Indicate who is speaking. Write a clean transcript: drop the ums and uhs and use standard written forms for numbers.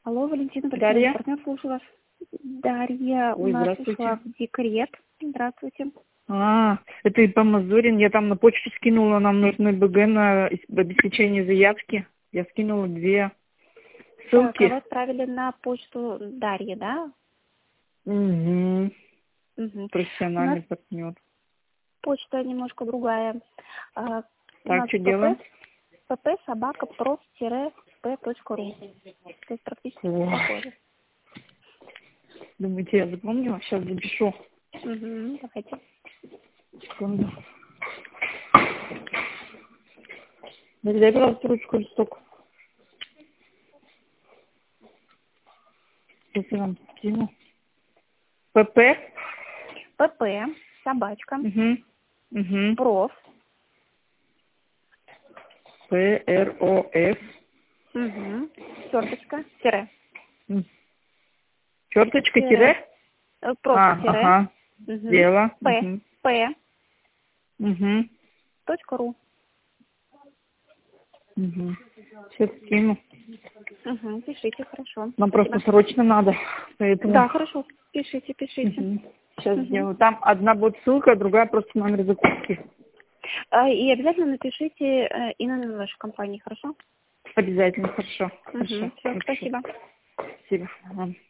Speaker 1: Алло, Валентина,
Speaker 2: Дарья?
Speaker 1: партнер, слушаю вас. Дарья, у
Speaker 2: Ой,
Speaker 1: нас
Speaker 2: здравствуйте.
Speaker 1: ушла в декрет. Здравствуйте.
Speaker 2: Это и по Мазурин. Я там на почту скинула, нам нужны БГ на обеспечение заявки. Я скинула 2
Speaker 1: Так, а вы
Speaker 2: ссылки.
Speaker 1: отправили на почту Дарьи, да?
Speaker 2: Угу.
Speaker 1: Угу. У нас
Speaker 2: Профессиональный партнер.
Speaker 1: почта немножко другая. У
Speaker 2: Так,
Speaker 1: нас
Speaker 2: что делаем?
Speaker 1: pp@prof-p.ru. То есть практически
Speaker 2: О,
Speaker 1: похоже.
Speaker 2: думаете, я запомнила? Сейчас запишу.
Speaker 1: Угу, давайте.
Speaker 2: Секунду. Дай, пожалуйста, ручку, листок. Сейчас я вам скину. ПП.
Speaker 1: pp, собачка,
Speaker 2: Угу. Угу.
Speaker 1: проф,
Speaker 2: ПРОФ.
Speaker 1: угу, черточка, тире,
Speaker 2: Черточка,
Speaker 1: тире,
Speaker 2: тире?
Speaker 1: просто тире,
Speaker 2: Ага.
Speaker 1: угу,
Speaker 2: Дело.
Speaker 1: п, п,
Speaker 2: Угу.
Speaker 1: .ру.
Speaker 2: Угу. Сейчас скину.
Speaker 1: Угу, пишите, хорошо.
Speaker 2: Нам
Speaker 1: Спасибо.
Speaker 2: просто срочно надо, поэтому...
Speaker 1: Да, хорошо. Пишите, пишите.
Speaker 2: Угу. Сейчас
Speaker 1: Угу.
Speaker 2: сделаю. Там одна будет ссылка, другая просто номер закупки.
Speaker 1: И обязательно напишите имя вашей компании, хорошо?
Speaker 2: Обязательно, хорошо.
Speaker 1: Угу.
Speaker 2: Хорошо.
Speaker 1: Все,
Speaker 2: Напишу.
Speaker 1: спасибо.
Speaker 2: Спасибо. Ладно.